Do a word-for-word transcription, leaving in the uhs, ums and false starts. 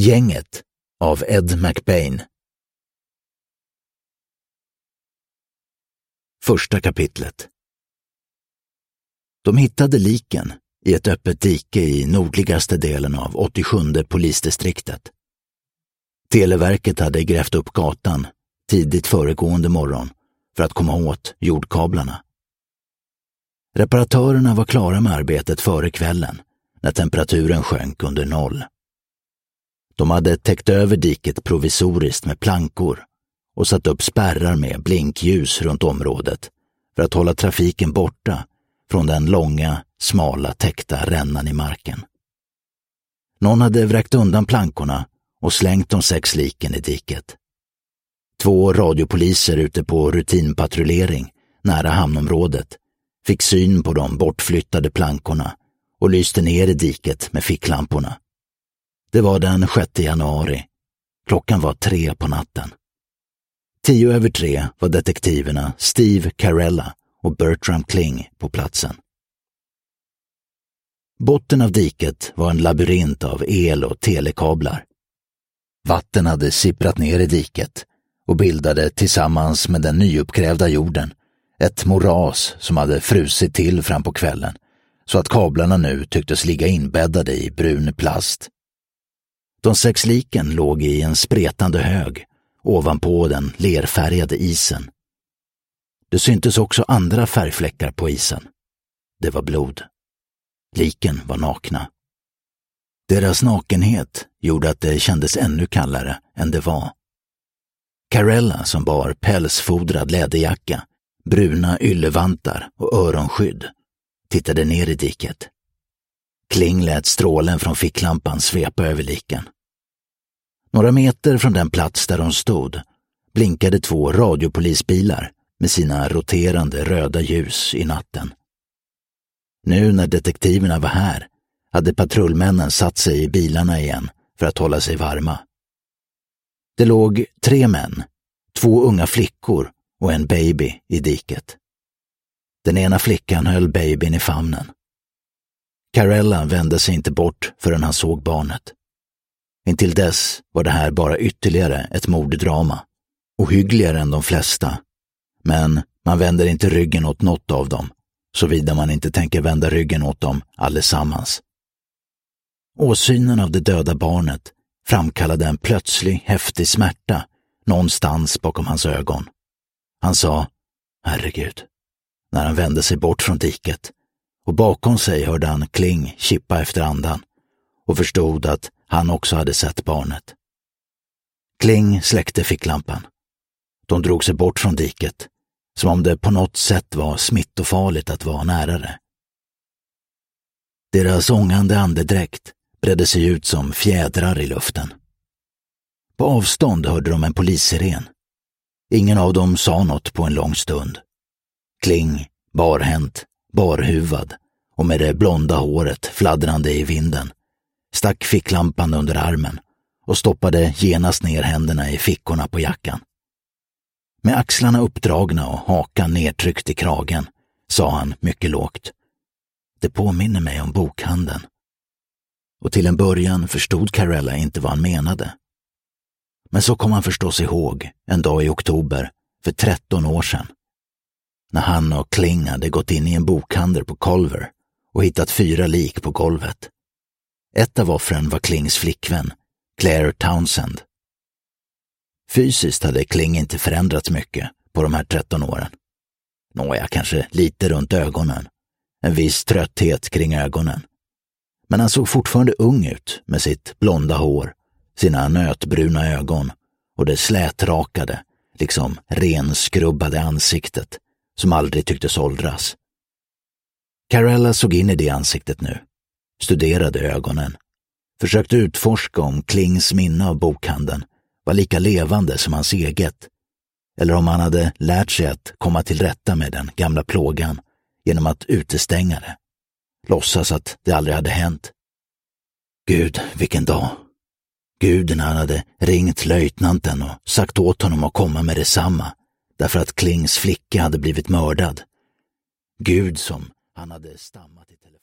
Gänget av Ed McBain. Första kapitlet. De hittade liken i ett öppet dike i nordligaste delen av åttiosjunde polisdistriktet. Televerket hade grävt upp gatan tidigt föregående morgon för att komma åt jordkablarna. Reparatörerna var klara med arbetet före kvällen när temperaturen sjönk under noll. De hade täckt över diket provisoriskt med plankor och satt upp spärrar med blinkljus runt området för att hålla trafiken borta från den långa, smala, täckta rännan i marken. Någon hade vräkt undan plankorna och slängt de sex liken i diket. Två radiopoliser ute på rutinpatrullering nära hamnområdet fick syn på de bortflyttade plankorna och lyste ner i diket med ficklamporna. Det var den sjätte januari. Klockan var tre på natten. Tio över tre var detektiverna Steve Carella och Bertram Kling på platsen. Botten av diket var en labyrint av el- och telekablar. Vatten hade sipprat ner i diket och bildade tillsammans med den nyuppgrävda jorden ett moras som hade frusit till fram på kvällen så att kablarna nu tycktes ligga inbäddade i brun plast. De sex liken låg i en spretande hög ovanpå den lerfärgade isen. Det syntes också andra färgfläckar på isen. Det var blod. Liken var nakna. Deras nakenhet gjorde att det kändes ännu kallare än det var. Carella, som bar pälsfodrad läderjacka, bruna yllevantar och öronskydd, tittade ner i diket. Kling lät strålen från ficklampan svepa över liken. Några meter från den plats där de stod blinkade två radiopolisbilar med sina roterande röda ljus i natten. Nu när detektiverna var här hade patrullmännen satt sig i bilarna igen för att hålla sig varma. Det låg tre män, två unga flickor och en baby i diket. Den ena flickan höll babyn i famnen. Carella vände sig inte bort förrän han såg barnet. Intill dess var det här bara ytterligare ett morddrama, ohyggligare än de flesta. Men man vänder inte ryggen åt något av dem, såvida man inte tänker vända ryggen åt dem allesammans. Åsynen av det döda barnet framkallade en plötslig, häftig smärta någonstans bakom hans ögon. Han sa, herregud, när han vände sig bort från diket, och bakom sig hörde han Kling kippa efter andan och förstod att han också hade sett barnet. Kling släckte ficklampan. De drog sig bort från diket, som om det på något sätt var smittofarligt att vara nära det. Deras ångande andedräkt bredde sig ut som fjädrar i luften. På avstånd hörde de en polissiren. Ingen av dem sa något på en lång stund. Kling, barhänt, barhuvad och med det blonda håret fladdrande i vinden, stack ficklampan under armen och stoppade genast ner händerna i fickorna på jackan. Med axlarna uppdragna och hakan nedtryckt i kragen sa han mycket lågt. Det påminner mig om bokhandeln. Och till en början förstod Carella inte vad han menade. Men så kom han förstås ihåg en dag i oktober för tretton år sedan, när han och Kling hade gått in i en bokhandel på Culver och hittat fyra lik på golvet. Ett av offren var Klings flickvän, Claire Townsend. Fysiskt hade Kling inte förändrats mycket på de här tretton åren. Nåja, kanske lite runt ögonen. En viss trötthet kring ögonen. Men han såg fortfarande ung ut med sitt blonda hår, sina nötbruna ögon och det slätrakade, liksom renskrubbade ansiktet som aldrig tycktes åldras. Carella såg in i det ansiktet nu, studerade ögonen, försökte utforska om Klings minne av bokhandeln var lika levande som hans eget, eller om han hade lärt sig att komma till rätta med den gamla plågan genom att utestänga det, låtsas att det aldrig hade hänt. Gud, vilken dag! Gud, när han hade ringt löjtnanten och sagt åt honom att komma med detsamma, därför att Klings flicka hade blivit mördad. Gud, som han hade stammat i telefon.